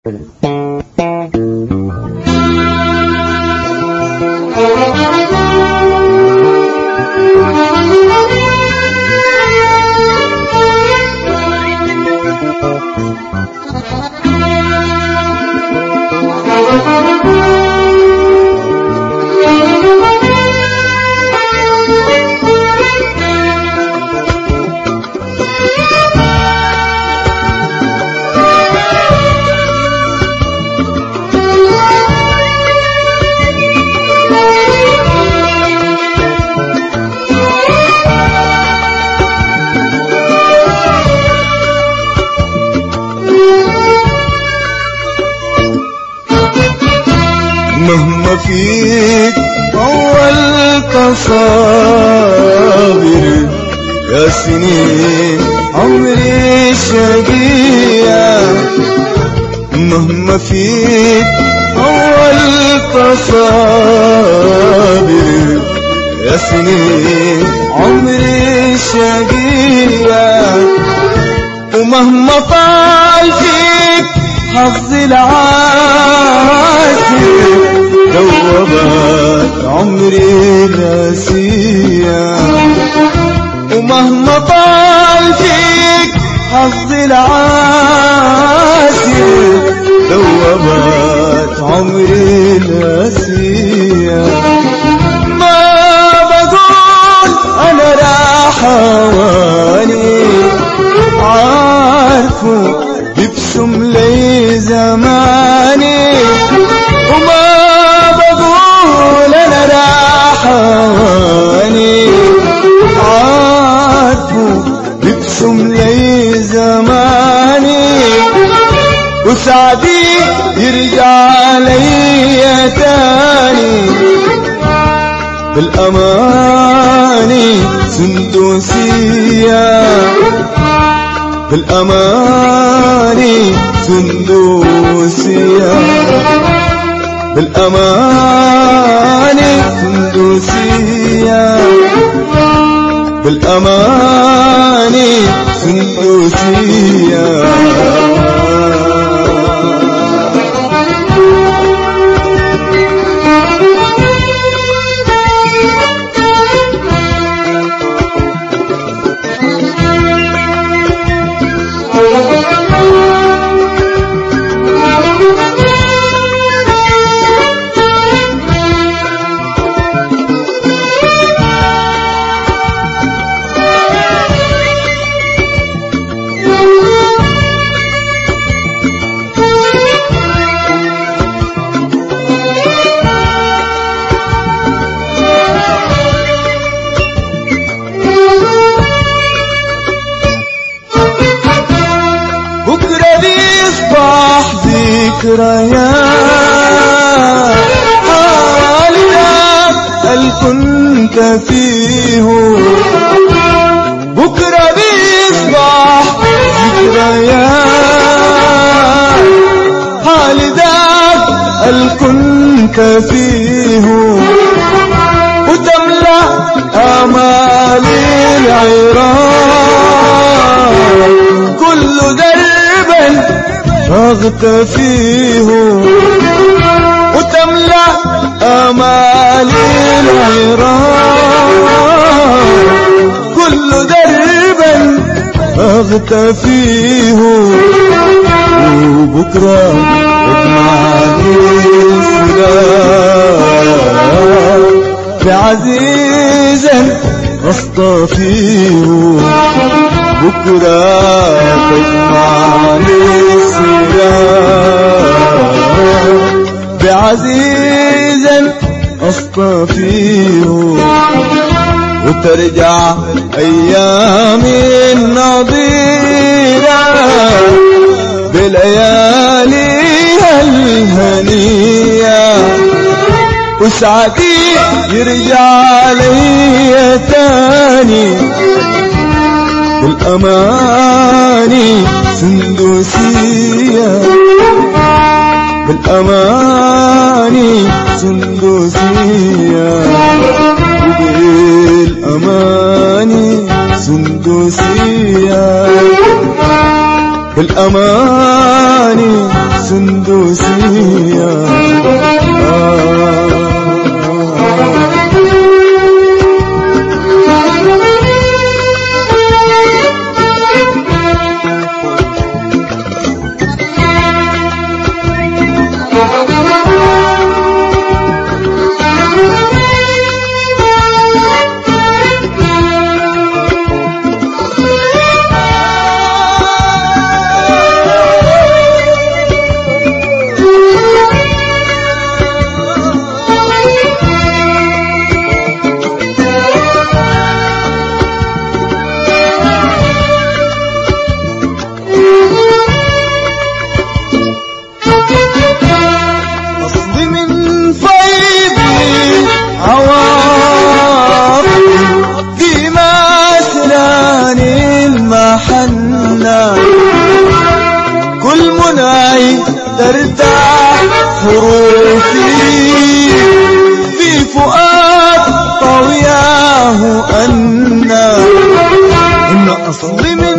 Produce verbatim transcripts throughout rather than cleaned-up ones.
مهما فيك أول تصابر يا سنين عمري شقية، مهما فيك أول تصابر يا سنين عمري شقية، ومهما طال فيك حظي العاسر دوبت عمري ناسية، ومهما طال فيك حظي العاسر دوبت عمري ناسية. ما بقول أنا راح أواني عارفه يبسم لي زماني، وما بقول أنا راح أواني عارفه يبسم لي زماني، وسعدي يرجع لي تاني بالأماني سندوسية، بالأماني سندوسية، بالأماني سندوسية، بالأماني سندوسية. ذكريات حالك هل كنت فيه، بكرة بيصبح ذكريات حالك هل كنت فيه، وتملأ آمالي العراق كل دربا رغت فيه، وتملأ آمالي العراق كل دربا رغت فيه، وبكرة اجمعني السلام بعزيزا اصطفيه، بكرة تجمعني السلام بعزيزا اصطفيه، وترجع ايامي النظيرة بلياليها الهنية، وسعدي يرجع لي تاني بالأماني سندوسية، بالأماني سندوسية، وبالأماني سندوسية، بالأماني سندوسية آه كل مناي ترتاح حروفي في فؤاد طوياه أنا إن أصلي من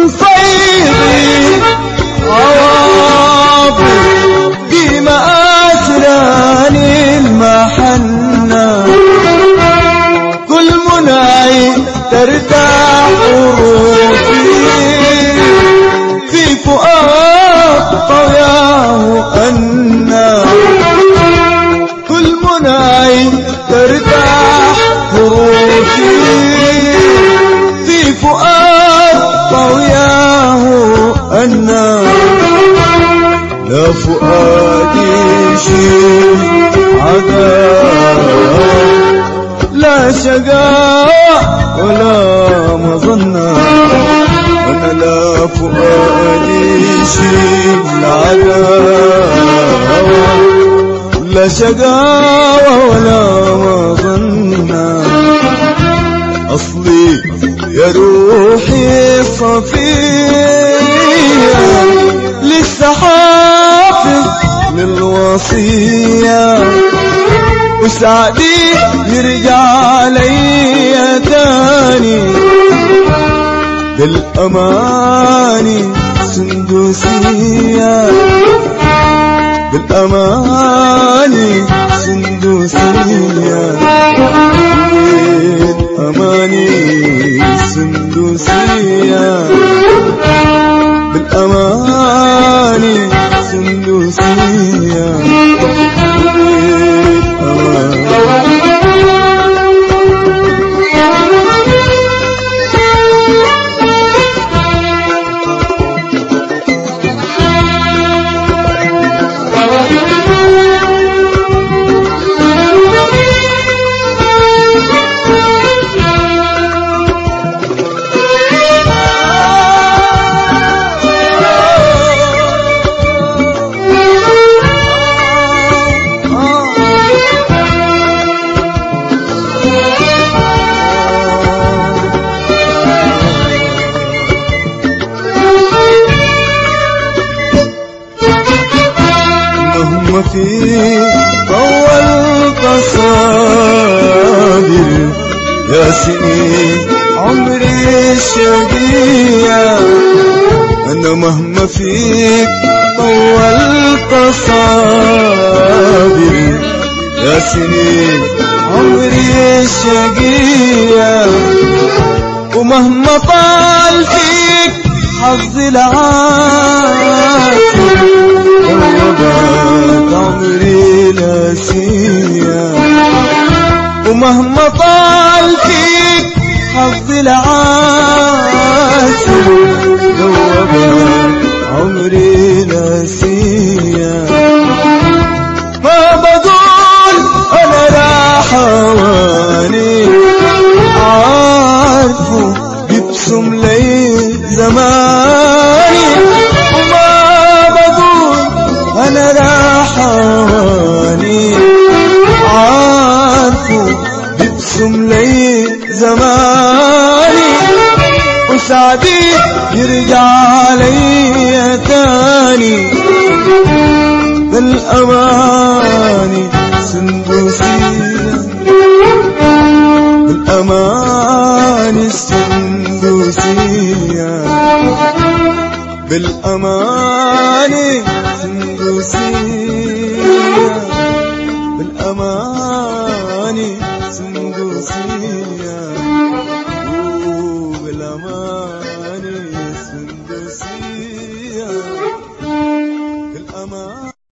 صيدي عواطف في مآسراني المحنة كل مناي ترتاح حروفي في فؤاد طوياه أنا كل مناي ترتاح حروفي في فؤاد طوياه أنا لا فؤادي شيء عذاب لا شقاء ولا مظنة أنا لا فؤادي شيء العذاب لا شقاوة ولا مظنة أصلي يا روحي صفية لسه حافظ للوصية وسعدي يرجع لي تاني بالأماني سندوسية بالأماني سندوسية بالأماني سندوسية بالأماني سندوسية في طول قصادر يا سنين عمري الشقية أنا مهما فيك طول قصادر يا سنين عمري الشقية ومهما طال فيك حظي العافية عمري ناسية ومهما طال فيك حظي العاسر ذوبك عمري ناسية ما بقول أنا راح أواني عارفه يبسم لي زماني وما بقول أنا راح أواني عارفه يبسم لي زماني وسعدي يرجع لي تاني بالأماني سندوسية بالأماني السندوسية بالأماني بالأماني سندوسية